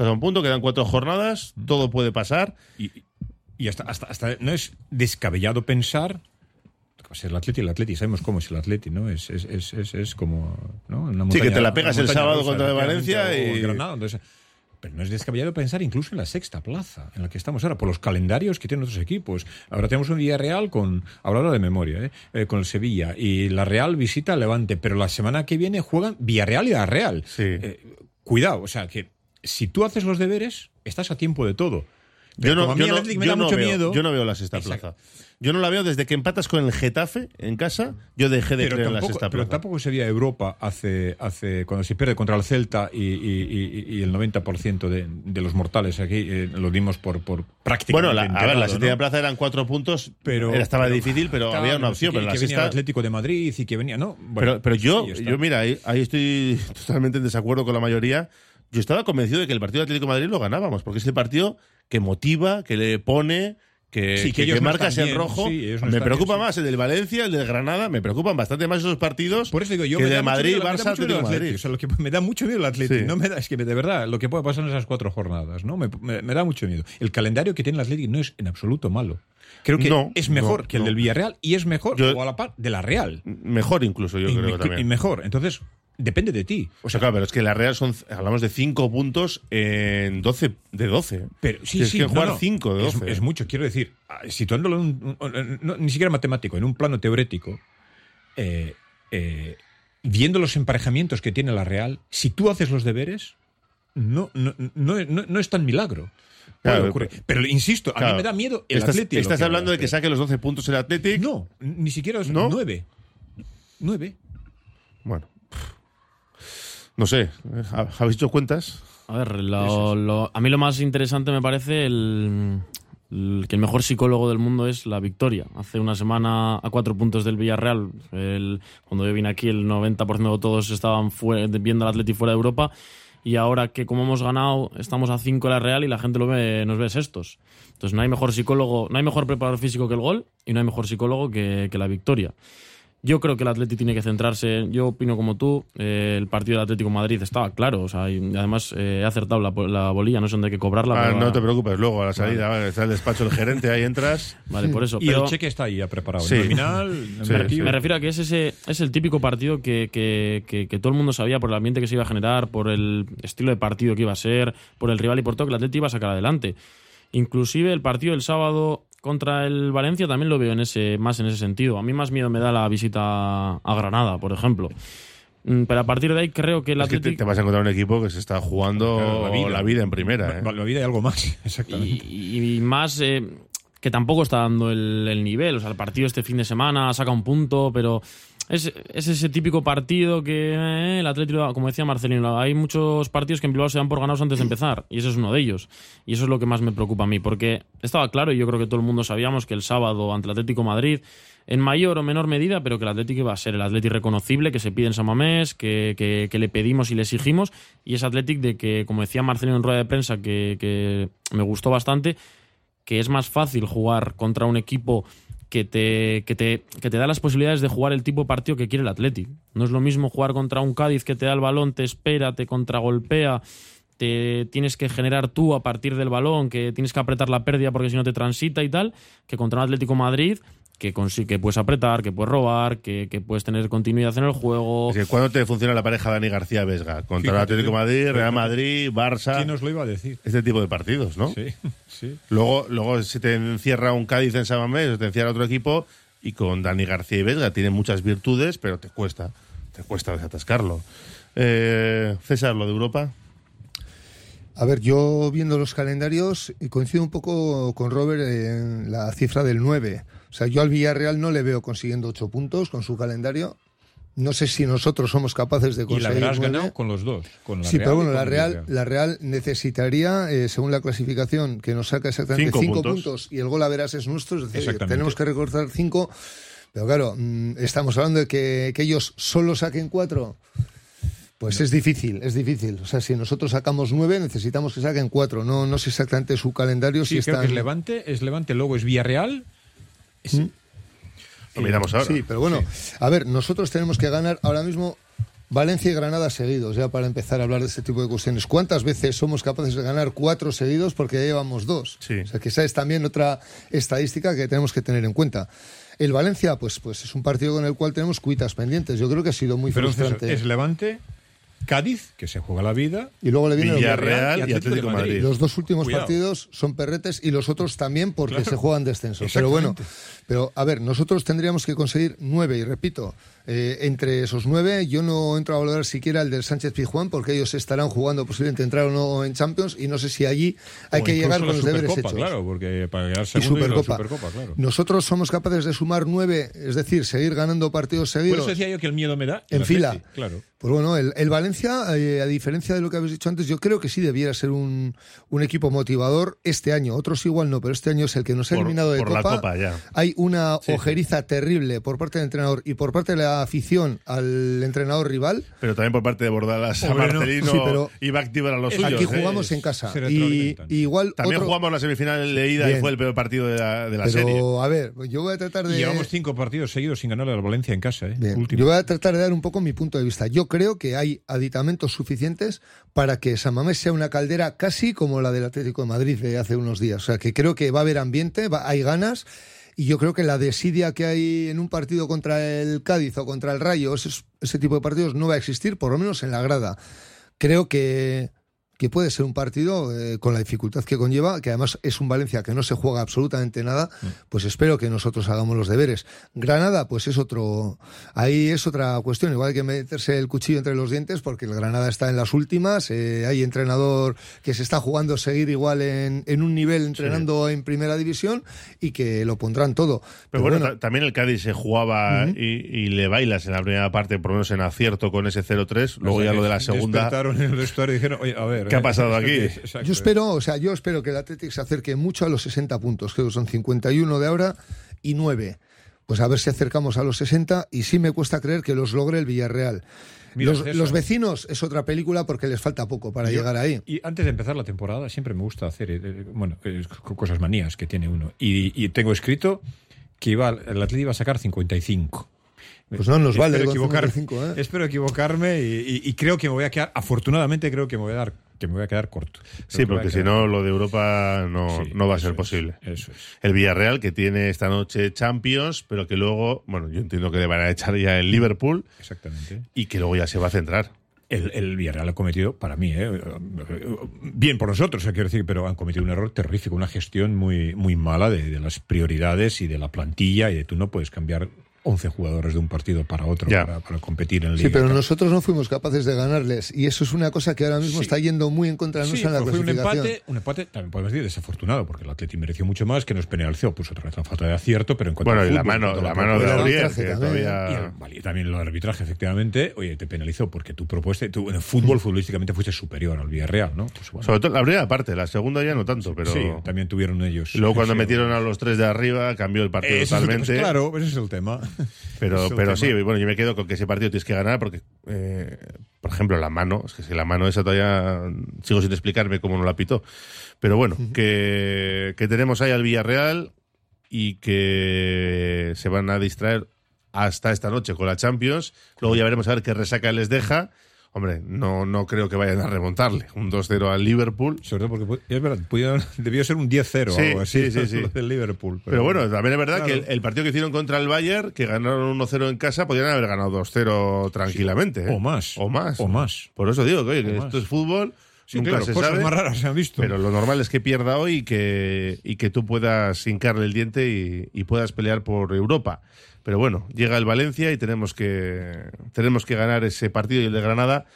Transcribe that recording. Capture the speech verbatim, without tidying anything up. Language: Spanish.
Estás a un punto, quedan cuatro jornadas, todo puede pasar. Y, y hasta, hasta, hasta no es descabellado pensar que va a ser el Atleti, el Atleti, sabemos cómo es el Atleti, ¿no? Es, es, es, es, es como, ¿no? Una montaña, sí, que te la pegas el sábado rusa, contra el Valencia y... Granada, entonces... Pero no es descabellado pensar incluso en la sexta plaza, en la que estamos ahora, por los calendarios que tienen otros equipos. Ahora tenemos un Villarreal con, ahora de memoria, ¿eh? Eh, con el Sevilla, y la Real visita al Levante, pero la semana que viene juegan Villarreal y la Real. Sí. Eh, cuidado, o sea, que si tú haces los deberes, estás a tiempo de todo. Pero Yo no, como a mí yo el no, Atlético me yo da no mucho veo, miedo. yo no veo la sexta Exacto. plaza. Yo no la veo desde que empatas con el Getafe en casa. Yo dejé de Pero creer en la tampoco, sexta pero plaza. tampoco sería Europa hace, hace cuando se pierde contra el Celta y, y, y, y el noventa por ciento de, de los mortales aquí eh, lo dimos por, por prácticamente Bueno, la, a ver, enterrado, la sexta ¿no? plaza eran cuatro puntos, Pero era, estaba pero, difícil, pero claro, había una no sé opción. qué, Pero la que venía sexta, el Atlético de Madrid y que venía, ¿no? Bueno, pero, pero yo, sí, yo mira, ahí, ahí estoy totalmente en desacuerdo con la mayoría. Yo estaba convencido de que el partido de Atlético de Madrid lo ganábamos, porque es el partido que motiva, que le pone, que, Sí, que que, ellos que no marcas están en bien, rojo. sí, ellos no me están preocupa bien, sí. más el del Valencia, el del Granada, me preocupan bastante más esos partidos Por eso digo yo, que me de da mucho Madrid, miedo, me da Barça, mucho miedo Atlético el de Atleti. Madrid. O sea, lo que me da mucho miedo el Atleti. Sí. No me da, es que de verdad, lo que puede pasar en esas cuatro jornadas, ¿no? Me, me, me da mucho miedo. El calendario que tiene el Atleti no es en absoluto malo. Creo que No, es mejor no, que el no. del Villarreal y es mejor, Yo- o a la par, de la Real. Mejor incluso, yo y, creo me- que también. y mejor. Entonces, depende de ti. O sea, claro, pero es que la Real son, hablamos de cinco puntos en doce de doce. Pero sí, Tienes sí, que no, jugar no. cinco de Es- doce. Es, mucho, quiero decir, ah, situándolo en un, un- un- no, ni siquiera matemático, en un plano teórico, eh, eh, viendo los emparejamientos que tiene la Real, si tú haces los deberes, no, no, no, no, no es tan milagro. Puede Claro, ocurrir. Pero insisto, a claro. mí me da miedo el Estás, Atleti. lo estás que hablando de que hace. saque los doce puntos el Athletic. No, ni siquiera es ¿No? nueve. Nueve. Bueno. No sé. ¿Habéis hecho cuentas? A ver, lo, lo, a mí lo más interesante me parece el, el que el mejor psicólogo del mundo es la victoria. Hace una semana a cuatro puntos del Villarreal, el, cuando yo vine aquí el noventa por ciento de todos estaban fuera, viendo al Atleti fuera de Europa, y ahora que como hemos ganado estamos a cinco de la Real y la gente lo ve, nos ve sextos. Entonces no hay mejor psicólogo, no hay mejor preparador físico que el gol y no hay mejor psicólogo que, que la victoria. Yo creo que el Atleti tiene que centrarse. Yo opino como tú. Eh, el partido del Atlético de Madrid estaba claro. O sea, y además eh, he acertado la, la bolilla. No sé dónde hay que cobrarla. Ah, pero no va- te preocupes. Luego a la salida vale, está el despacho del gerente. Ahí entras. Vale, por eso. Y pero el cheque está ahí ya preparado. Sí. El nominal, el Sí, negativo. me refiero a que es ese es el típico partido que, que, que, que todo el mundo sabía por el ambiente que se iba a generar, por el estilo de partido que iba a ser, por el rival y por todo que el Atleti iba a sacar adelante. Inclusive el partido del sábado contra el Valencia también lo veo en ese más en ese sentido. A mí más miedo me da la visita a Granada, por ejemplo. Mm, Pero a partir de ahí creo que el Es que Atleti... te, te vas a encontrar un equipo que se está jugando Claro, la, la vida. vida. en primera. ¿eh? La, la vida y algo más, exactamente. Y, y más eh, que tampoco está dando el, el nivel. O sea, el partido este fin de semana saca un punto, pero es, es ese típico partido que eh, el Atlético, como decía Marcelino, hay muchos partidos que en Bilbao se dan por ganados antes de empezar, y ese es uno de ellos. Y eso es lo que más me preocupa a mí, porque estaba claro, y yo creo que todo el mundo sabíamos que el sábado ante el Atlético de Madrid, en mayor o menor medida, pero que el Atlético iba a ser el Atlético reconocible que se pide en San Mamés, que, que, que le pedimos y le exigimos, y ese Atlético de que, como decía Marcelino en rueda de prensa, que, que me gustó bastante, que es más fácil jugar contra un equipo que te, que te, que te da las posibilidades de jugar el tipo de partido que quiere el Athletic. No es lo mismo jugar contra un Cádiz que te da el balón, te espera, te contragolpea, te tienes que generar tú a partir del balón, que tienes que apretar la pérdida porque si no te transita y tal, que contra un Atlético Madrid que, consi- que puedes apretar, que puedes robar, que, que puedes tener continuidad en el juego. Es que cuando te funciona la pareja Dani García-Vesga contra el Fíjate, Atlético de Madrid, pero- Real Madrid, Barça, ¿Quién nos lo iba a decir? este tipo de partidos, ¿no? Sí, sí. Luego, luego se te encierra un Cádiz en San Mamés, o te encierra otro equipo, y con Dani García y Vesga tiene muchas virtudes, pero te cuesta, te cuesta desatascarlo. Eh, César, lo de Europa. A ver, yo viendo los calendarios coincido un poco con Robert en la cifra del nueve. O sea, yo al Villarreal no le veo consiguiendo ocho puntos con su calendario. No sé si nosotros somos capaces de Y la conseguir habrás nueve. ganado con los dos. Con la Sí, Real pero y bueno, con la el Real, Villarreal. la Real necesitaría, eh, según la clasificación, que nos saca exactamente Cinco cinco, puntos. puntos. Y el gol a verás es nuestro, es decir, Exactamente. tenemos que recortar cinco. Pero claro, mm, estamos hablando de que, que ellos solo saquen cuatro. Pues es difícil, es difícil. O sea, si nosotros sacamos nueve, necesitamos que saquen cuatro. No, no sé exactamente su calendario. Sí, si creo están... que es Levante, es Levante, luego es Villarreal. Es- ¿Mm? Lo miramos ahora. Sí, pero bueno, a ver, nosotros tenemos que ganar ahora mismo Valencia y Granada seguidos, ya para empezar a hablar de este tipo de cuestiones. ¿Cuántas veces somos capaces de ganar cuatro seguidos porque ya llevamos dos? Sí. O sea, que esa es también otra estadística que tenemos que tener en cuenta. El Valencia, pues, pues es un partido con el cual tenemos cuitas pendientes. Yo creo que ha sido muy Pero frustrante. César, es Levante, Cádiz, que se juega la vida, Y luego le viene el Villarreal y y Atlético Atlético de de Madrid. Madrid. Los dos últimos Cuidado. partidos son perretes y los otros también porque Claro. se juegan descenso. Pero bueno, Exactamente. pero a ver, nosotros tendríamos que conseguir nueve y repito, eh, entre esos nueve yo no entro a valorar siquiera el del Sánchez Pizjuán porque ellos estarán jugando posiblemente entrar o no en Champions y no sé si allí hay o que incluso llegar la con los deberes Supercopa, hechos. Claro, porque para quedar Y segundo y la Supercopa. Supercopa, claro. Nosotros somos capaces de sumar nueve, es decir, seguir ganando partidos Por seguidos. eso decía yo que el miedo me da. En el fila. Atleti, Claro. Pues bueno, el, el Valencia, eh, a diferencia de lo que habéis dicho antes, yo creo que sí debiera ser un, un equipo motivador este año. Otros igual no, pero este año es el que nos ha Por- eliminado de por Copa. la Copa, ya. Hay una Sí, ojeriza terrible por parte del entrenador y por parte de la afición al entrenador rival. Pero también por parte de Bordalas a Hombre, no. Marcelino Sí, pero y va a activar a los suyos. Aquí ¿eh? jugamos es- en casa. se Y, retroalimentan. y igual También otro- jugamos la semifinal de ida y Bien. fue el peor partido de la, de la pero, serie. a ver, yo voy a tratar de... Y llevamos cinco partidos seguidos sin ganarle al Valencia en casa, ¿eh? Bien, Último. yo voy a tratar de dar un poco mi punto de vista. Yo creo que hay aditamentos suficientes para que San Mamés sea una caldera casi como la del Atlético de Madrid de hace unos días. O sea, que creo que va a haber ambiente, va- hay ganas, y yo creo que la desidia que hay en un partido contra el Cádiz o contra el Rayo, ese, ese tipo de partidos no va a existir, por lo menos en la grada. Creo que... que puede ser un partido eh, con la dificultad que conlleva, que además es un Valencia que no se juega absolutamente nada, pues espero que nosotros hagamos los deberes. Granada, pues es otro, ahí es otra cuestión, igual hay que meterse el cuchillo entre los dientes, porque el Granada está en las últimas, eh, hay entrenador que se está jugando seguir igual en, en un nivel entrenando en primera división y que lo pondrán todo. Pero bueno, ta- también el Cádiz se jugaba y, y le bailas en la primera parte, por lo menos en acierto con ese cero tres. Luego ya lo de la segunda. Despertaron en el vestuario y dijeron, oye, a ver. ¿Qué ha ¿eh? pasado aquí? Exacto. Yo espero, o sea, yo espero que el Athletic se acerque mucho a los sesenta puntos, creo que son cincuenta y uno de ahora y nueve. Pues a ver si acercamos a los sesenta y sí me cuesta creer que los logre el Villarreal. Mira, Los, César. los vecinos es otra película porque les falta poco para Yo- llegar ahí. Y antes de empezar la temporada siempre me gusta hacer, eh, bueno, eh, co- cosas manías que tiene uno. Y, y tengo escrito que iba, el Atleti iba a sacar cincuenta y cinco. Pues no nos vale Espero con equivocarme, cincuenta y cinco, ¿eh? espero equivocarme y, y- y creo que me voy a quedar, afortunadamente creo que me voy a dar, que me voy a quedar corto. Creo Sí, que me voy a porque si quedar- no, lo de Europa no, Sí, no va a eso ser es, posible. Eso es. El Villarreal, que tiene esta noche Champions, pero que luego, bueno, yo entiendo que le van a echar ya el Liverpool Exactamente. y que luego ya se va a centrar. El, el Villarreal ha cometido, para mí, eh, bien por nosotros, eh, quiero decir, pero han cometido un error terrífico, una gestión muy, muy mala de, de las prioridades y de la plantilla, y de tú no puedes cambiar once jugadores de un partido para otro Ya. para, para competir en la Liga. Sí, pero nosotros no fuimos capaces de ganarles y eso es una cosa que ahora mismo Sí. está yendo muy en contra nuestra Sí, en la fue un clasificación. empate, un empate, también podemos decir desafortunado, porque el Atleti mereció mucho más, que nos penalizó, pues otra vez la falta de acierto, pero en cuanto Bueno, al y la fútbol, mano, en cuanto a la mano de el Aurier, arbitraje que también. Y todavía... el- vale, también el arbitraje, efectivamente, oye, te penalizó porque tú propueste, tú en el fútbol futbolísticamente fuiste superior al Villarreal, ¿no? Pues bueno, Sobre todo la primera parte, la segunda ya no tanto, pero... sí, también tuvieron ellos. Y luego cuando sí, metieron a los tres de arriba, cambió el partido ese es el- totalmente. pues claro, ese es el tema. Pero, Ese es el pero tema. sí, bueno, yo me quedo con que ese partido tienes que ganar porque, eh, por ejemplo, la mano, es que si la mano esa todavía sigo sin explicarme cómo no la pitó. Pero bueno, que, que tenemos ahí al Villarreal y que se van a distraer hasta esta noche con la Champions. Luego ya veremos a ver qué resaca les deja. Hombre, no, no creo que vayan a remontarle un dos cero al Liverpool. Sobre todo porque pu- es verdad, pudieron- debió ser un diez cero o Sí, algo así, sí, sí, sí. lo del Liverpool. Pero bueno, también es verdad Claro. que el, el partido que hicieron contra el Bayern, que ganaron uno cero en casa, podrían haber ganado dos cero tranquilamente. ¿eh? O más. O más. O más. Por eso digo que, oye, que O esto más. es fútbol, Sí, nunca claro, se cosas sabe. más raras se han visto. Pero lo normal es que pierda hoy y que, y que tú puedas hincarle el diente y, y puedas pelear por Europa. Pero bueno, llega el Valencia y tenemos que tenemos que ganar ese partido y el de Granada,